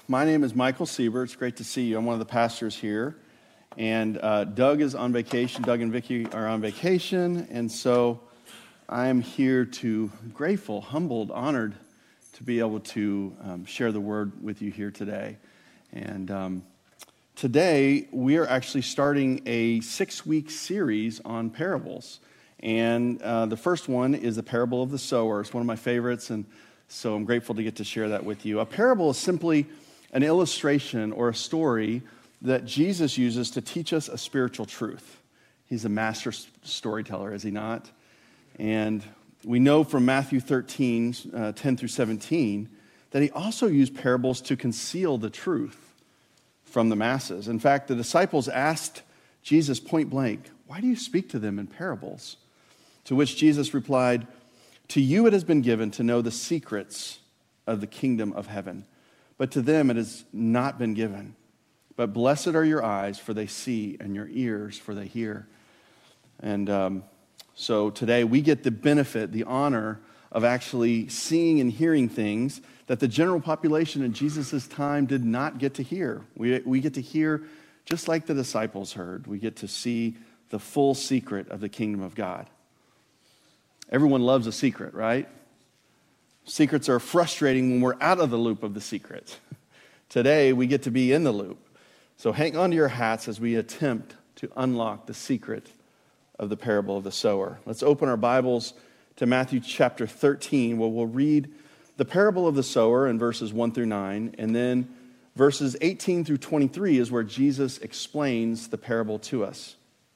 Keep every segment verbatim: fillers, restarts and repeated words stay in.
My name is Michael Sieber. It's great to see you. I'm one of the pastors here. And uh, Doug is on vacation. Doug and Vicki are on vacation. And so I'm here to, grateful, humbled, honored to be able to um, share the word with you here today. And um, today we are actually starting a six-week series on parables. And uh, the first one is the parable of the sower. It's one of my favorites, and so I'm grateful to get to share that with you. A parable is simply an illustration or a story that Jesus uses to teach us a spiritual truth. He's a master storyteller, is he not? And we know from Matthew thirteen, uh, ten through seventeen, that he also used parables to conceal the truth from the masses. In fact, the disciples asked Jesus point blank, "Why do you speak to them in parables?" To which Jesus replied, "To you it has been given to know the secrets of the kingdom of heaven, but to them it has not been given. But blessed are your eyes, for they see, and your ears, for they hear." And um, so today we get the benefit, the honor of actually seeing and hearing things that the general population in Jesus' time did not get to hear. We, we get to hear just like the disciples heard. We get to see the full secret of the kingdom of God. Everyone loves a secret, right? Secrets are frustrating when we're out of the loop of the secret. Today, we get to be in the loop. So hang on to your hats as we attempt to unlock the secret of the parable of the sower. Let's open our Bibles to Matthew chapter thirteen, where we'll read the parable of the sower in verses one through nine, and then verses eighteen through twenty-three is where Jesus explains the parable to us.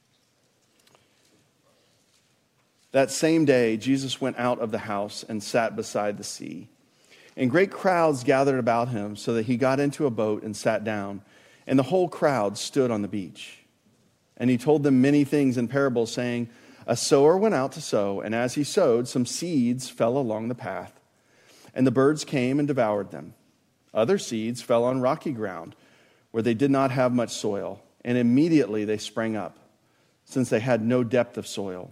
That same day, Jesus went out of the house and sat beside the sea. And great crowds gathered about him, so that he got into a boat and sat down. And the whole crowd stood on the beach. And he told them many things in parables, saying, "A sower went out to sow, and as he sowed, some seeds fell along the path. And the birds came and devoured them. Other seeds fell on rocky ground, where they did not have much soil. And immediately they sprang up, since they had no depth of soil.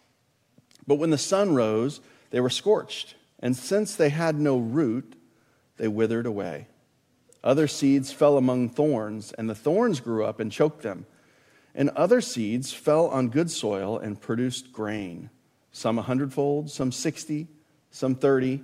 But when the sun rose, they were scorched, and since they had no root, they withered away. Other seeds fell among thorns, and the thorns grew up and choked them. And other seeds fell on good soil and produced grain, some a hundredfold, some sixty, some thirty.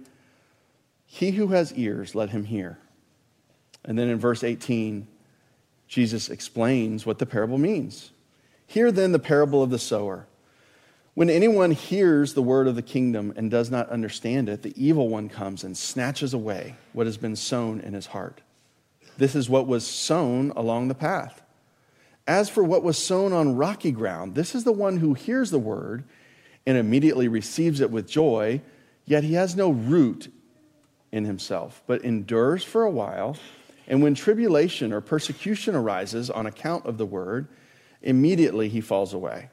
He who has ears, let him hear." And then in verse eighteen, Jesus explains what the parable means. "Hear then the parable of the sower. When anyone hears the word of the kingdom and does not understand it, the evil one comes and snatches away what has been sown in his heart. This is what was sown along the path. As for what was sown on rocky ground, this is the one who hears the word and immediately receives it with joy, yet he has no root in himself, but endures for a while. And when tribulation or persecution arises on account of the word, immediately he falls away.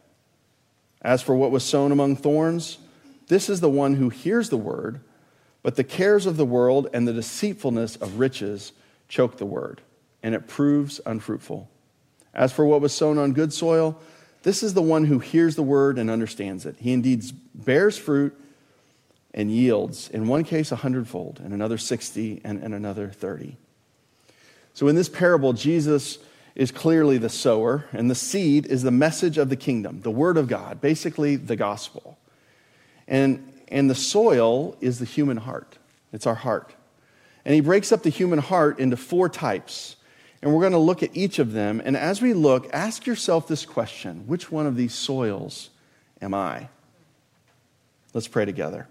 As for what was sown among thorns, this is the one who hears the word, but the cares of the world and the deceitfulness of riches choke the word, and it proves unfruitful. As for what was sown on good soil, this is the one who hears the word and understands it. He indeed bears fruit and yields, in one case a hundredfold, in another sixty, and in another thirty." So in this parable, Jesus is clearly the sower, and the seed is the message of the kingdom, the word of God, basically the gospel. And, and the soil is the human heart. It's our heart. And he breaks up the human heart into four types. And we're going to look at each of them. And as we look, ask yourself this question: which one of these soils am I? Let's pray together.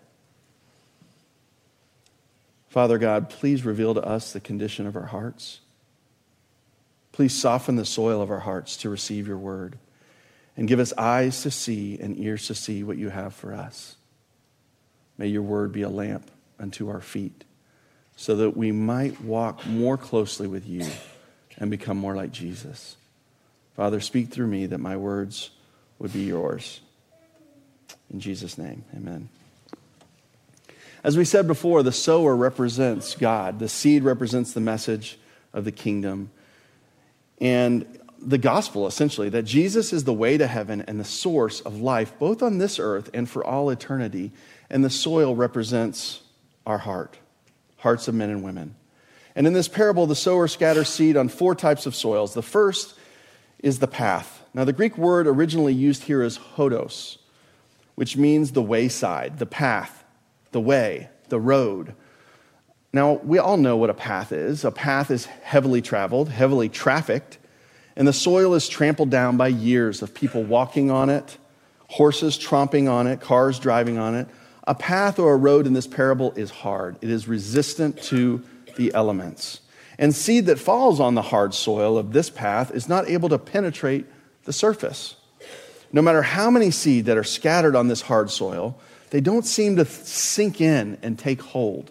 Father God, please reveal to us the condition of our hearts. Please soften the soil of our hearts to receive your word, and give us eyes to see and ears to see what you have for us. May your word be a lamp unto our feet, so that we might walk more closely with you and become more like Jesus. Father, speak through me that my words would be yours. In Jesus' name, amen. As we said before, the sower represents God. The seed represents the message of the kingdom. And the gospel, essentially, that Jesus is the way to heaven and the source of life, both on this earth and for all eternity. And the soil represents our heart, hearts of men and women. And in this parable, the sower scatters seed on four types of soils. The first is the path. Now, the Greek word originally used here is hodos, which means the wayside, the path, the way, the road. Now, we all know what a path is. A path is heavily traveled, heavily trafficked, and the soil is trampled down by years of people walking on it, horses tromping on it, cars driving on it. A path or a road in this parable is hard. It is resistant to the elements. And seed that falls on the hard soil of this path is not able to penetrate the surface. No matter how many seed that are scattered on this hard soil, they don't seem to sink in and take hold.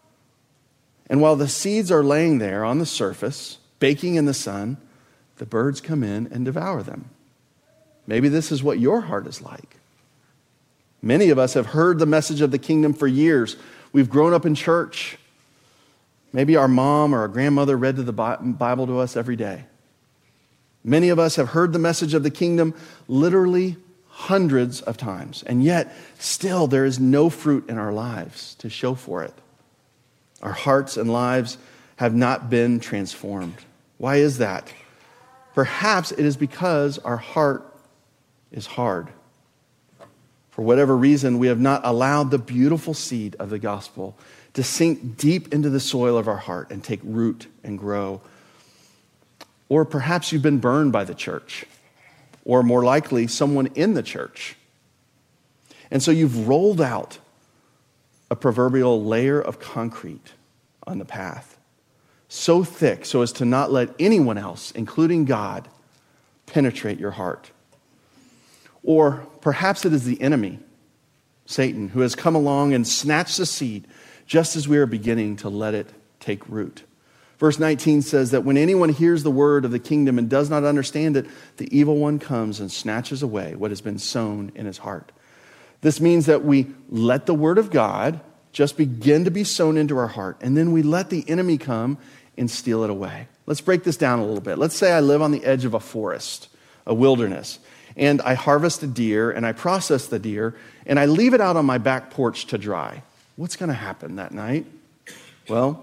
And while the seeds are laying there on the surface, baking in the sun, the birds come in and devour them. Maybe this is what your heart is like. Many of us have heard the message of the kingdom for years. We've grown up in church. Maybe our mom or our grandmother read the Bible to us every day. Many of us have heard the message of the kingdom literally hundreds of times, and yet still there is no fruit in our lives to show for it. Our hearts and lives have not been transformed. Why is that? Perhaps it is because our heart is hard. For whatever reason, we have not allowed the beautiful seed of the gospel to sink deep into the soil of our heart and take root and grow. Or perhaps you've been burned by the church, or more likely, someone in the church. And so you've rolled out a proverbial layer of concrete on the path, so thick so as to not let anyone else, including God, penetrate your heart. Or perhaps it is the enemy, Satan, who has come along and snatched the seed just as we are beginning to let it take root. Verse nineteen says that when anyone hears the word of the kingdom and does not understand it, the evil one comes and snatches away what has been sown in his heart. This means that we let the word of God just begin to be sown into our heart, and then we let the enemy come and steal it away. Let's break this down a little bit. Let's say I live on the edge of a forest, a wilderness, and I harvest a deer, and I process the deer, and I leave it out on my back porch to dry. What's going to happen that night? Well,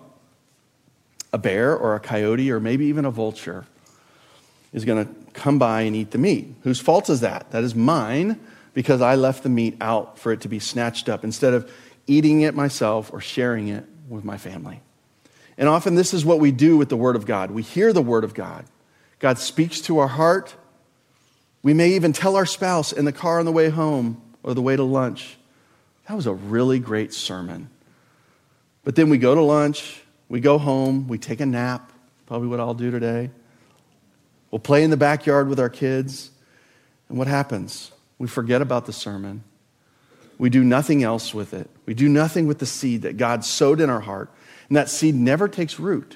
a bear or a coyote or maybe even a vulture is going to come by and eat the meat. Whose fault is that? That is mine, because I left the meat out for it to be snatched up instead of eating it myself or sharing it with my family. And often this is what we do with the Word of God. We hear the Word of God. God speaks to our heart. We may even tell our spouse in the car on the way home or the way to lunch, that was a really great sermon. But then we go to lunch, we go home, we take a nap, probably what I'll do today. We'll play in the backyard with our kids. And what happens? We forget about the sermon. We do nothing else with it. We do nothing with the seed that God sowed in our heart. And that seed never takes root.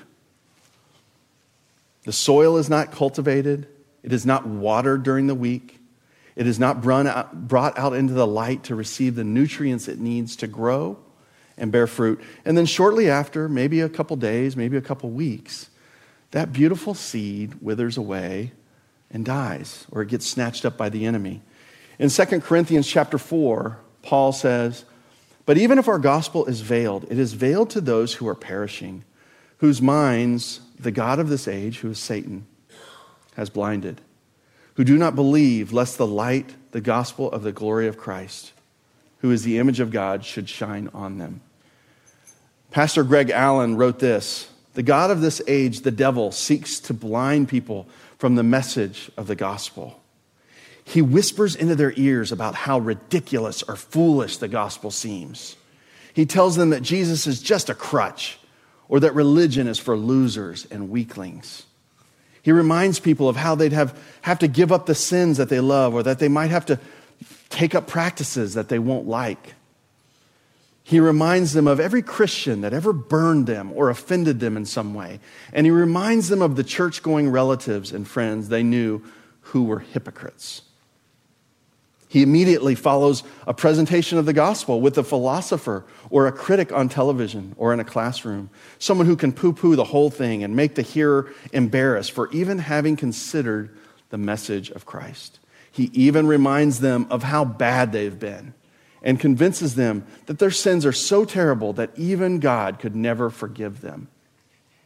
The soil is not cultivated. It is not watered during the week. It is not brought out into the light to receive the nutrients it needs to grow and bear fruit. And then shortly after, maybe a couple days, maybe a couple weeks, that beautiful seed withers away and dies, or it gets snatched up by the enemy. In Second Corinthians chapter four, Paul says, "But even if our gospel is veiled, it is veiled to those who are perishing, whose minds the God of this age, who is Satan, has blinded, who do not believe lest the light, the gospel of the glory of Christ, who is the image of God, should shine on them." Pastor Greg Allen wrote this: "The God of this age, the devil, seeks to blind people from the message of the gospel. He whispers into their ears about how ridiculous or foolish the gospel seems. He tells them that Jesus is just a crutch, or that religion is for losers and weaklings. He reminds people of how they'd have, have to give up the sins that they love, or that they might have to take up practices that they won't like. He reminds them of every Christian that ever burned them or offended them in some way. And he reminds them of the church-going relatives and friends they knew who were hypocrites. He immediately follows a presentation of the gospel with a philosopher or a critic on television or in a classroom, someone who can poo-poo the whole thing and make the hearer embarrassed for even having considered the message of Christ. He even reminds them of how bad they've been and convinces them that their sins are so terrible that even God could never forgive them.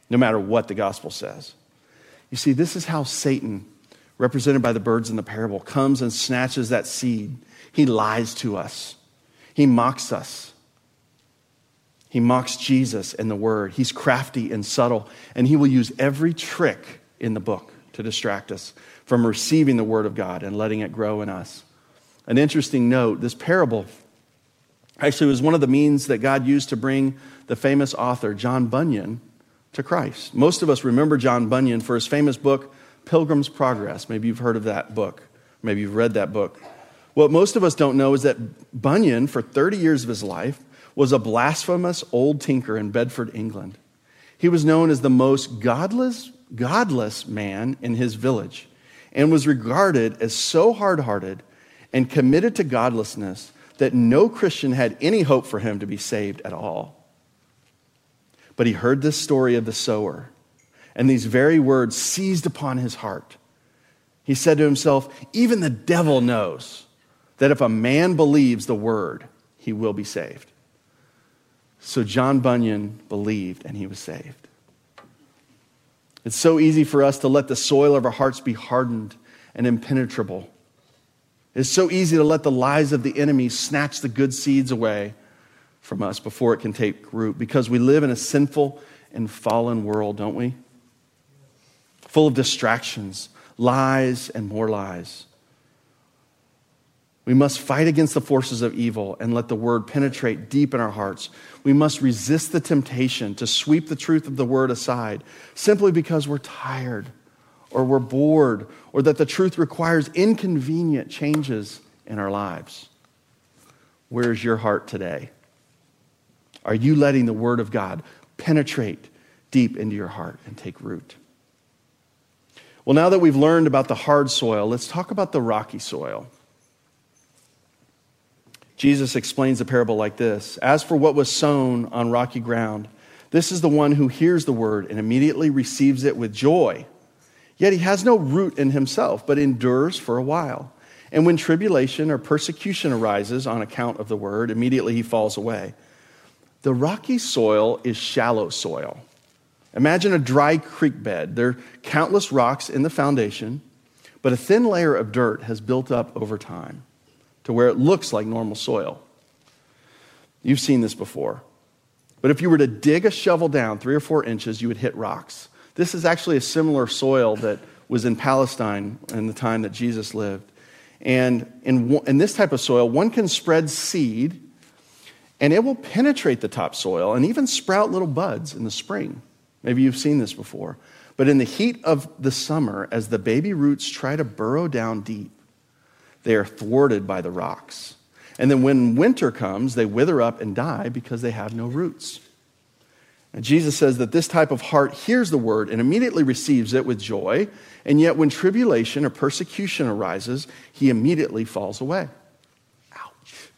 no matter what the gospel says. You see, this is how Satan, represented by the birds in the parable, comes and snatches that seed. He lies to us. He mocks us. He mocks Jesus and the word. He's crafty and subtle, and he will use every trick in the book to distract us from receiving the word of God and letting it grow in us. An interesting note, this parable actually was one of the means that God used to bring the famous author John Bunyan to Christ. Most of us remember John Bunyan for his famous book, Pilgrim's Progress. Maybe you've heard of that book. Maybe you've read that book. What most of us don't know is that Bunyan, for thirty years of his life, was a blasphemous old tinker in Bedford, England. He was known as the most godless, godless man in his village and was regarded as so hard-hearted and committed to godlessness that no Christian had any hope for him to be saved at all. But he heard this story of the sower, and these very words seized upon his heart. He said to himself, even the devil knows that if a man believes the word, he will be saved. So John Bunyan believed, and he was saved. It's so easy for us to let the soil of our hearts be hardened and impenetrable. It's so easy to let the lies of the enemy snatch the good seeds away from us before it can take root, because we live in a sinful and fallen world, don't we? Full of distractions, lies, and more lies. We must fight against the forces of evil and let the word penetrate deep in our hearts. We must resist the temptation to sweep the truth of the word aside simply because we're tired or we're bored or that the truth requires inconvenient changes in our lives. Where's your heart today? Are you letting the word of God penetrate deep into your heart and take root? Well, now that we've learned about the hard soil, let's talk about the rocky soil. Jesus explains the parable like this. As for what was sown on rocky ground, this is the one who hears the word and immediately receives it with joy. Yet he has no root in himself, but endures for a while. And when tribulation or persecution arises on account of the word, immediately he falls away. The rocky soil is shallow soil. Imagine a dry creek bed. There are countless rocks in the foundation, but a thin layer of dirt has built up over time to where it looks like normal soil. You've seen this before. But if you were to dig a shovel down three or four inches, you would hit rocks. This is actually a similar soil that was in Palestine in the time that Jesus lived. And in, in this type of soil, one can spread seed, and it will penetrate the topsoil and even sprout little buds in the spring. Maybe you've seen this before. But in the heat of the summer, as the baby roots try to burrow down deep, they are thwarted by the rocks. And then when winter comes, they wither up and die because they have no roots. And Jesus says that this type of heart hears the word and immediately receives it with joy, and yet when tribulation or persecution arises, he immediately falls away. Ouch.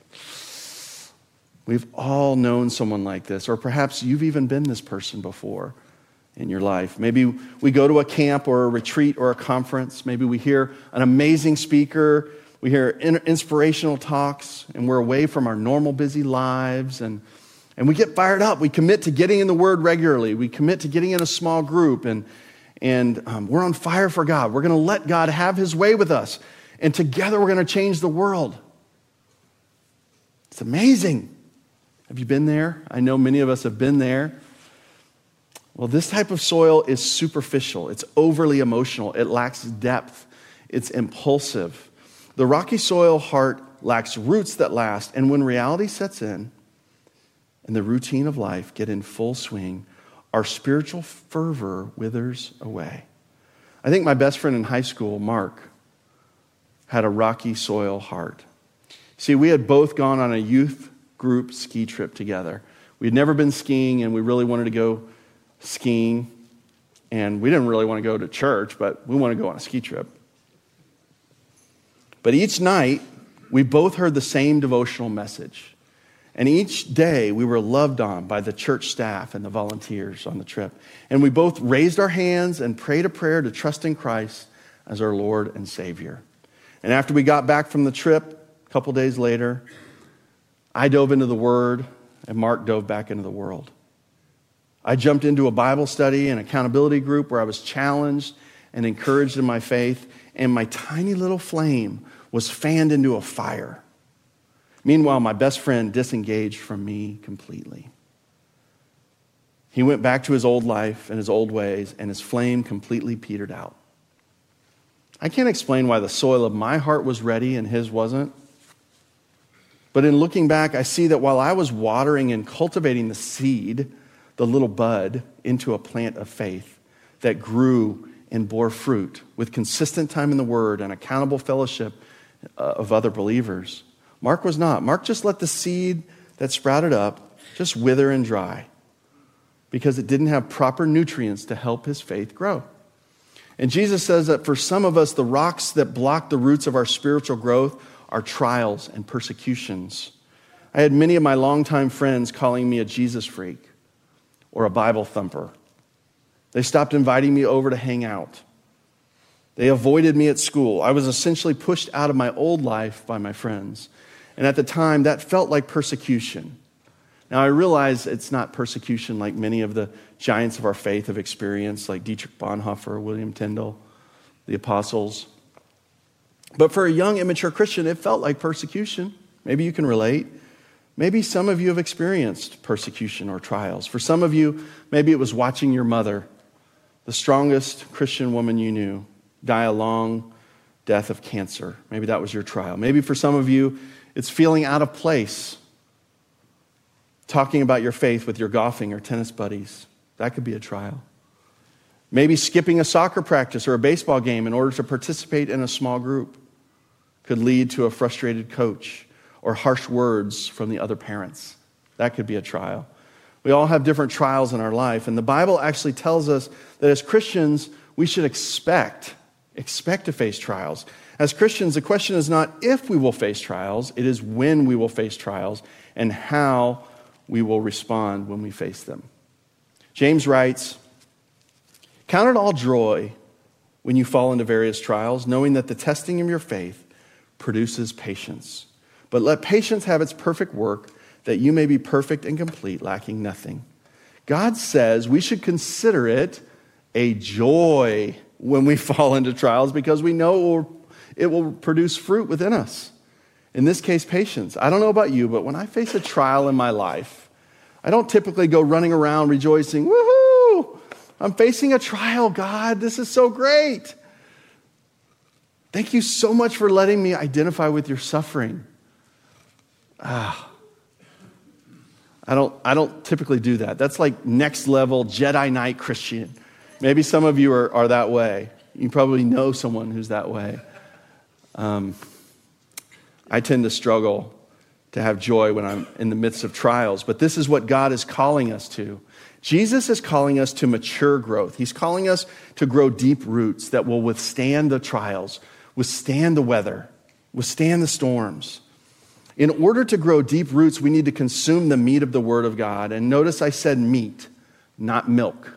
We've all known someone like this, or perhaps you've even been this person before in your life. Maybe we go to a camp or a retreat or a conference. Maybe we hear an amazing speaker. We hear inspirational talks, and we're away from our normal busy lives, and, and we get fired up. We commit to getting in the Word regularly. We commit to getting in a small group, and, and um, we're on fire for God. We're going to let God have His way with us, and together we're going to change the world. It's amazing. Have you been there? I know many of us have been there. Well, this type of soil is superficial. It's overly emotional. It lacks depth. It's impulsive. The rocky soil heart lacks roots that last, and when reality sets in and the routine of life get in full swing, our spiritual fervor withers away. I think my best friend in high school, Mark, had a rocky soil heart. See, we had both gone on a youth group ski trip together. We'd never been skiing, and we really wanted to go skiing, and we didn't really want to go to church, but we wanted to go on a ski trip. But each night, we both heard the same devotional message. And each day, we were loved on by the church staff and the volunteers on the trip. And we both raised our hands and prayed a prayer to trust in Christ as our Lord and Savior. And after we got back from the trip, a couple days later, I dove into the Word, and Mark dove back into the world. I jumped into a Bible study and accountability group where I was challenged and encouraged in my faith, and my tiny little flame was fanned into a fire. Meanwhile, my best friend disengaged from me completely. He went back to his old life and his old ways, and his flame completely petered out. I can't explain why the soil of my heart was ready and his wasn't. But in looking back, I see that while I was watering and cultivating the seed, the little bud, into a plant of faith that grew and bore fruit with consistent time in the Word and accountable fellowship of other believers, Mark was not. Mark just let the seed that sprouted up just wither and dry because it didn't have proper nutrients to help his faith grow. And Jesus says that for some of us, the rocks that block the roots of our spiritual growth are trials and persecutions. I had many of my longtime friends calling me a Jesus freak or a Bible thumper. They stopped inviting me over to hang out. They avoided me at school. I was essentially pushed out of my old life by my friends. And at the time, that felt like persecution. Now, I realize it's not persecution like many of the giants of our faith have experienced, like Dietrich Bonhoeffer, William Tyndale, the apostles. But for a young, immature Christian, it felt like persecution. Maybe you can relate. Maybe some of you have experienced persecution or trials. For some of you, maybe it was watching your mother, the strongest Christian woman you knew, die a long death of cancer. Maybe that was your trial. Maybe for some of you, it's feeling out of place, talking about your faith with your golfing or tennis buddies. That could be a trial. Maybe skipping a soccer practice or a baseball game in order to participate in a small group could lead to a frustrated coach or harsh words from the other parents. That could be a trial. We all have different trials in our life, and the Bible actually tells us that as Christians, we should expect, expect to face trials. As Christians, the question is not if we will face trials, it is when we will face trials and how we will respond when we face them. James writes, "Count it all joy when you fall into various trials, knowing that the testing of your faith produces patience. But let patience have its perfect work, that you may be perfect and complete, lacking nothing." God says we should consider it a joy when we fall into trials because we know it will, it will produce fruit within us. In this case, patience. I don't know about you, but when I face a trial in my life, I don't typically go running around rejoicing, "Woohoo! I'm facing a trial, God. This is so great. Thank you so much for letting me identify with your suffering." Ah, I don't, I don't typically do that. That's like next level Jedi Knight Christian. Maybe some of you are, are that way. You probably know someone who's that way. Um, I tend to struggle to have joy when I'm in the midst of trials, but this is what God is calling us to. Jesus is calling us to mature growth. He's calling us to grow deep roots that will withstand the trials, withstand the weather, withstand the storms. In order to grow deep roots, we need to consume the meat of the Word of God. And notice I said meat, not milk.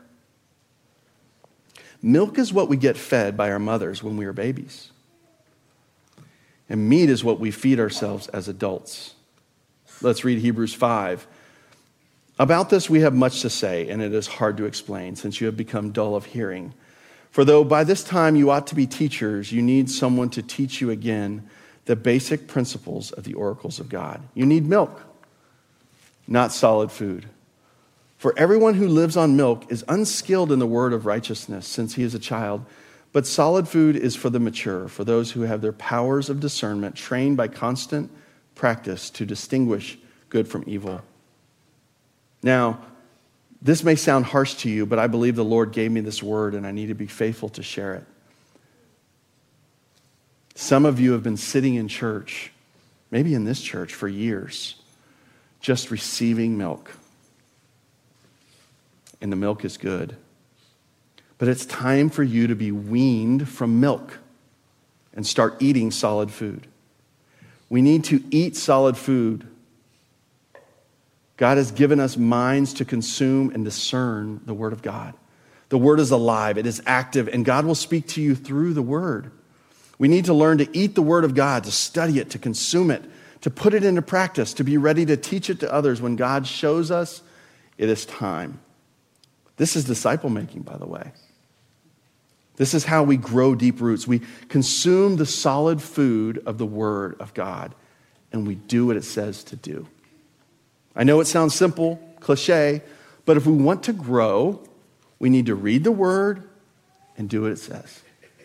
Milk is what we get fed by our mothers when we are babies. And meat is what we feed ourselves as adults. Let's read Hebrews five. About this we have much to say, and it is hard to explain, since you have become dull of hearing. For though by this time you ought to be teachers, you need someone to teach you again the basic principles of the oracles of God. You need milk, not solid food. For everyone who lives on milk is unskilled in the word of righteousness, since he is a child. But solid food is for the mature, for those who have their powers of discernment trained by constant practice to distinguish good from evil. Now, this may sound harsh to you, but I believe the Lord gave me this word, and I need to be faithful to share it. Some of you have been sitting in church, maybe in this church, for years, just receiving milk. And the milk is good. But it's time for you to be weaned from milk and start eating solid food. We need to eat solid food. God has given us minds to consume and discern the Word of God. The Word is alive, it is active, and God will speak to you through the Word. We need to learn to eat the Word of God, to study it, to consume it, to put it into practice, to be ready to teach it to others when God shows us it is time. This is disciple making, by the way. This is how we grow deep roots. We consume the solid food of the Word of God, and we do what it says to do. I know it sounds simple, cliche, but if we want to grow, we need to read the Word and do what it says.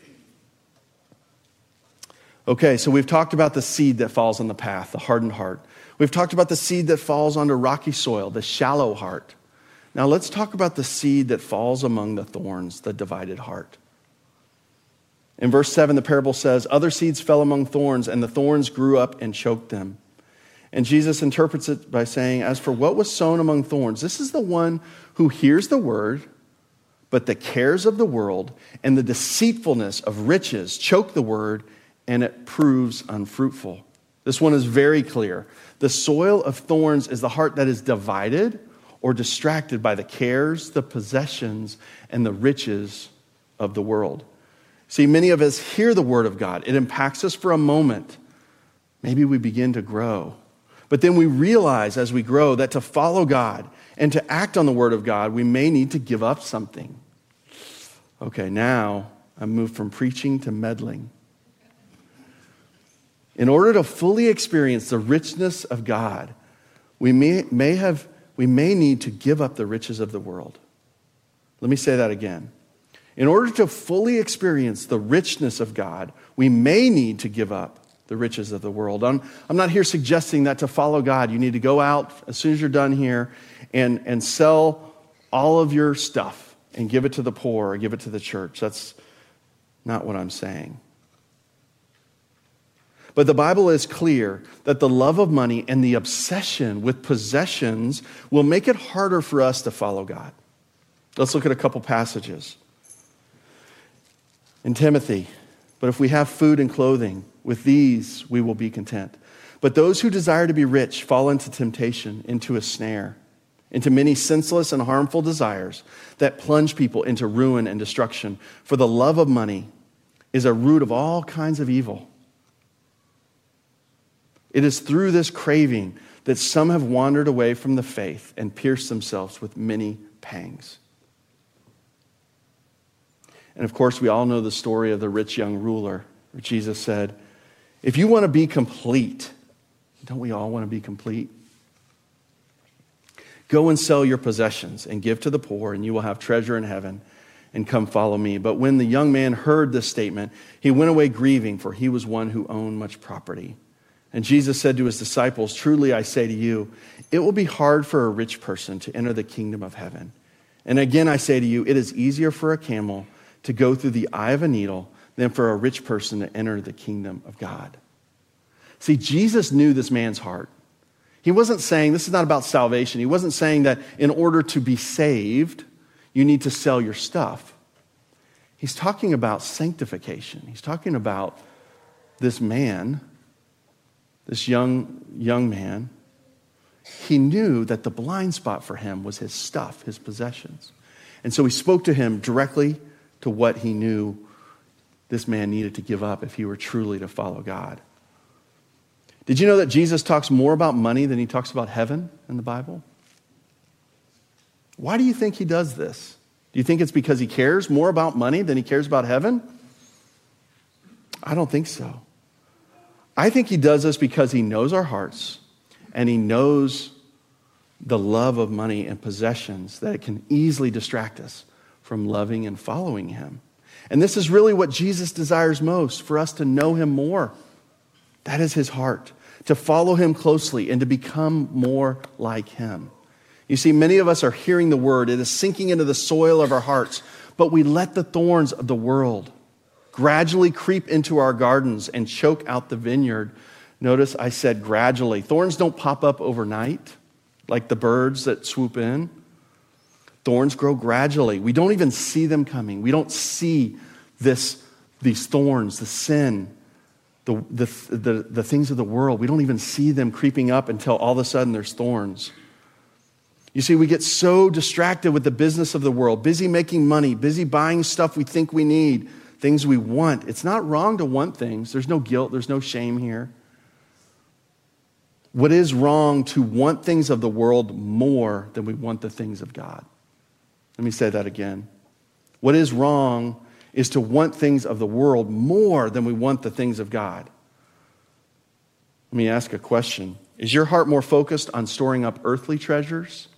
Okay, so we've talked about the seed that falls on the path, the hardened heart. We've talked about the seed that falls onto rocky soil, the shallow heart. Now let's talk about the seed that falls among the thorns, the divided heart. In verse seven, the parable says, other seeds fell among thorns, and the thorns grew up and choked them. And Jesus interprets it by saying, as for what was sown among thorns, this is the one who hears the word, but the cares of the world and the deceitfulness of riches choke the word, and it proves unfruitful. This one is very clear. The soil of thorns is the heart that is divided or distracted by the cares, the possessions, and the riches of the world. See, many of us hear the word of God. It impacts us for a moment. Maybe we begin to grow. But then we realize as we grow that to follow God and to act on the word of God, we may need to give up something. Okay, now I move from preaching to meddling. In order to fully experience the richness of God, we may, may have, we may need to give up the riches of the world. Let me say that again. In order to fully experience the richness of God, we may need to give up the riches of the world. I'm, I'm not here suggesting that to follow God, you need to go out as soon as you're done here and, and sell all of your stuff and give it to the poor or give it to the church. That's not what I'm saying. But the Bible is clear that the love of money and the obsession with possessions will make it harder for us to follow God. Let's look at a couple passages. In Timothy, but if we have food and clothing, with these we will be content. But those who desire to be rich fall into temptation, into a snare, into many senseless and harmful desires that plunge people into ruin and destruction. For the love of money is a root of all kinds of evil. It is through this craving that some have wandered away from the faith and pierced themselves with many pangs. And of course, we all know the story of the rich young ruler, where Jesus said, if you want to be complete, don't we all want to be complete? Go and sell your possessions and give to the poor, and you will have treasure in heaven, and come follow me. But when the young man heard this statement, he went away grieving, for he was one who owned much property. And Jesus said to his disciples, truly I say to you, it will be hard for a rich person to enter the kingdom of heaven. And again I say to you, it is easier for a camel to go through the eye of a needle than for a rich person to enter the kingdom of God. See, Jesus knew this man's heart. He wasn't saying, this is not about salvation. He wasn't saying that in order to be saved, you need to sell your stuff. He's talking about sanctification. He's talking about this man, this young, young man. He knew that the blind spot for him was his stuff, his possessions. And so he spoke to him directly to what he knew this man needed to give up if he were truly to follow God. Did you know that Jesus talks more about money than he talks about heaven in the Bible? Why do you think he does this? Do you think it's because he cares more about money than he cares about heaven? I don't think so. I think he does this because he knows our hearts and he knows the love of money and possessions, that it can easily distract us from loving and following him. And this is really what Jesus desires most, for us to know him more. That is his heart, to follow him closely and to become more like him. You see, many of us are hearing the word. It is sinking into the soil of our hearts, but we let the thorns of the world gradually creep into our gardens and choke out the vineyard. Notice I said gradually. Thorns don't pop up overnight like the birds that swoop in. Thorns grow gradually. We don't even see them coming. We don't see this, these thorns, the sin, the, the, the, the things of the world. We don't even see them creeping up until all of a sudden there's thorns. You see, we get so distracted with the business of the world, busy making money, busy buying stuff we think we need, things we want. It's not wrong to want things. There's no guilt. There's no shame here. What is wrong to want things of the world more than we want the things of God? Let me say that again. What is wrong is to want things of the world more than we want the things of God. Let me ask a question. Is your heart more focused on storing up earthly treasures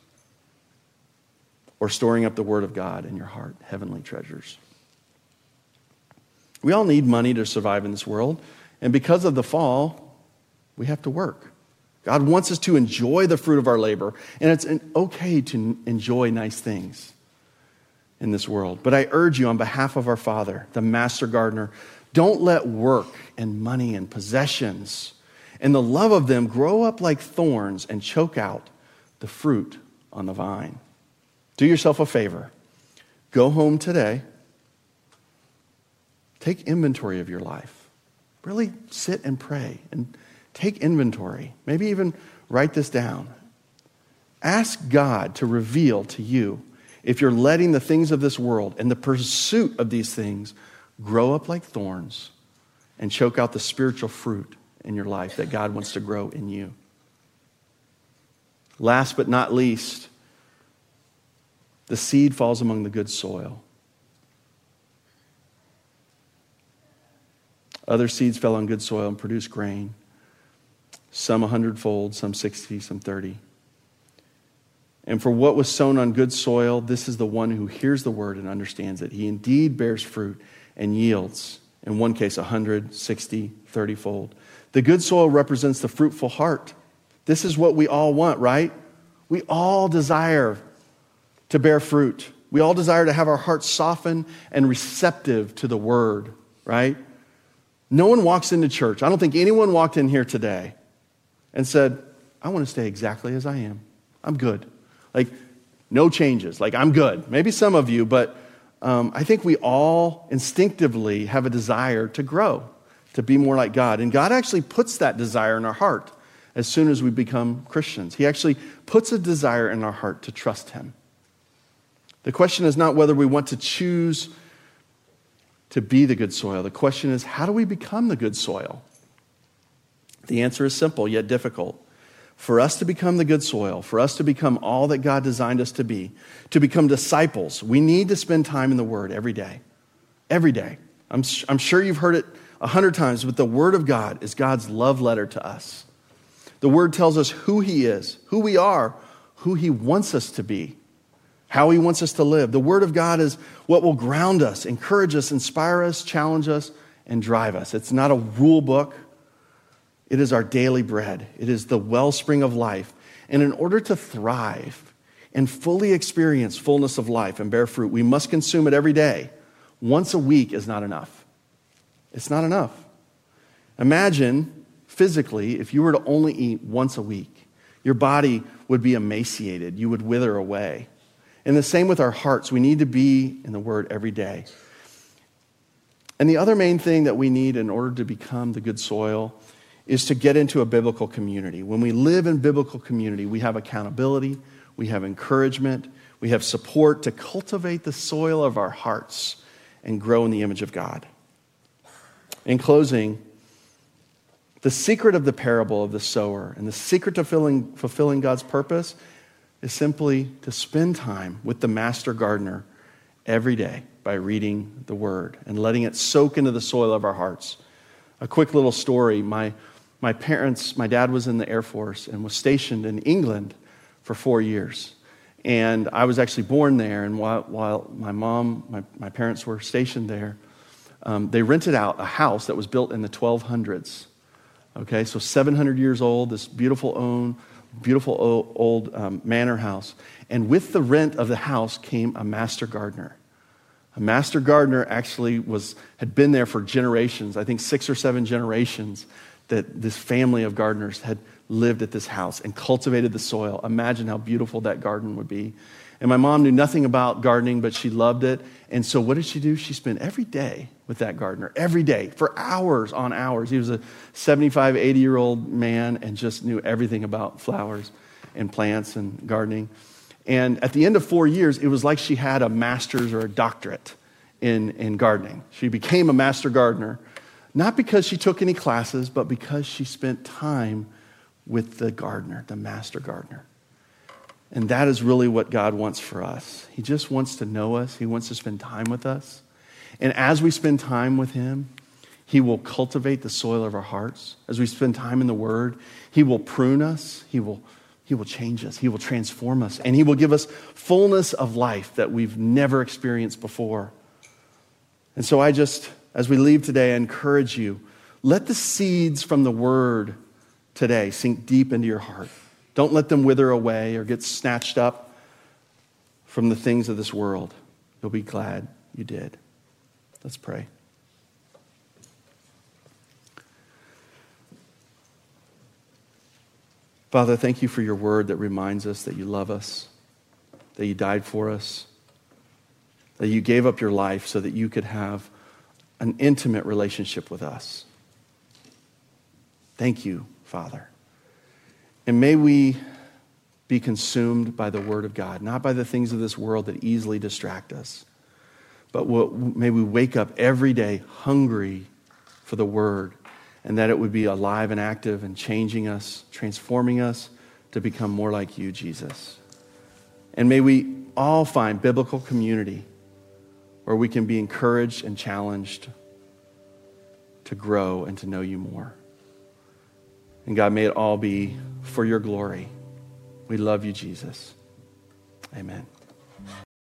or storing up the Word of God in your heart, heavenly treasures? We all need money to survive in this world, and because of the fall, we have to work. God wants us to enjoy the fruit of our labor, and it's okay to enjoy nice things in this world. But I urge you on behalf of our Father, the Master Gardener, don't let work and money and possessions and the love of them grow up like thorns and choke out the fruit on the vine. Do yourself a favor. Go home today. Take inventory of your life. Really sit and pray and take inventory. Maybe even write this down. Ask God to reveal to you if you're letting the things of this world and the pursuit of these things grow up like thorns and choke out the spiritual fruit in your life that God wants to grow in you. Last but not least, the seed falls among the good soil. Other seeds fell on good soil and produced grain, some a hundredfold, some sixty, some thirty. And for what was sown on good soil, this is the one who hears the word and understands it. He indeed bears fruit and yields, in one case, a hundred, sixty, thirty-fold. The good soil represents the fruitful heart. This is what we all want, right? We all desire to bear fruit. We all desire to have our hearts soften and receptive to the word, right? No one walks into church. I don't think anyone walked in here today and said, I want to stay exactly as I am. I'm good. Like, no changes. Like, I'm good. Maybe some of you, but um, I think we all instinctively have a desire to grow, to be more like God. And God actually puts that desire in our heart as soon as we become Christians. He actually puts a desire in our heart to trust Him. The question is not whether we want to choose to be the good soil. The question is, how do we become the good soil? The answer is simple, yet difficult. For us to become the good soil, for us to become all that God designed us to be, to become disciples, we need to spend time in the Word every day. Every day. I'm, I'm sure you've heard it a hundred times, but the Word of God is God's love letter to us. The Word tells us who He is, who we are, who He wants us to be, how He wants us to live. The Word of God is what will ground us, encourage us, inspire us, challenge us, and drive us. It's not a rule book. It is our daily bread. It is the wellspring of life. And in order to thrive and fully experience fullness of life and bear fruit, we must consume it every day. Once a week is not enough. It's not enough. Imagine physically if you were to only eat once a week. Your body would be emaciated. You would wither away. And the same with our hearts. We need to be in the Word every day. And the other main thing that we need in order to become the good soil is to get into a biblical community. When we live in biblical community, we have accountability, we have encouragement, we have support to cultivate the soil of our hearts and grow in the image of God. In closing, the secret of the parable of the sower and the secret to fulfilling, fulfilling God's purpose is simply to spend time with the master gardener every day by reading the Word and letting it soak into the soil of our hearts. A quick little story. My My parents, my dad was in the Air Force and was stationed in England for four years. And I was actually born there. And while, while my mom, my, my parents were stationed there, um, they rented out a house that was built in the twelve hundreds. Okay, so seven hundred years old, this beautiful own, beautiful old, old um, manor house. And with the rent of the house came a master gardener. A master gardener actually was had been there for generations, I think six or seven generations, that this family of gardeners had lived at this house and cultivated the soil. Imagine how beautiful that garden would be. And my mom knew nothing about gardening, but she loved it. And so what did she do? She spent every day with that gardener, every day, for hours on hours. He was a seventy-five, eighty-year-old man and just knew everything about flowers and plants and gardening. And at the end of four years, it was like she had a master's or a doctorate in, in gardening. She became a master gardener. Not because she took any classes, but because she spent time with the gardener, the master gardener. And that is really what God wants for us. He just wants to know us. He wants to spend time with us. And as we spend time with him, he will cultivate the soil of our hearts. As we spend time in the Word, he will prune us. He will, he will change us. He will transform us. And he will give us fullness of life that we've never experienced before. And so I just, as we leave today, I encourage you, let the seeds from the Word today sink deep into your heart. Don't let them wither away or get snatched up from the things of this world. You'll be glad you did. Let's pray. Father, thank you for your word that reminds us that you love us, that you died for us, that you gave up your life so that you could have an intimate relationship with us. Thank you, Father. And may we be consumed by the word of God, not by the things of this world that easily distract us, but may we wake up every day hungry for the word, and that it would be alive and active and changing us, transforming us to become more like you, Jesus. And may we all find biblical community where we can be encouraged and challenged to grow and to know you more. And God, may it all be for your glory. We love you, Jesus. Amen.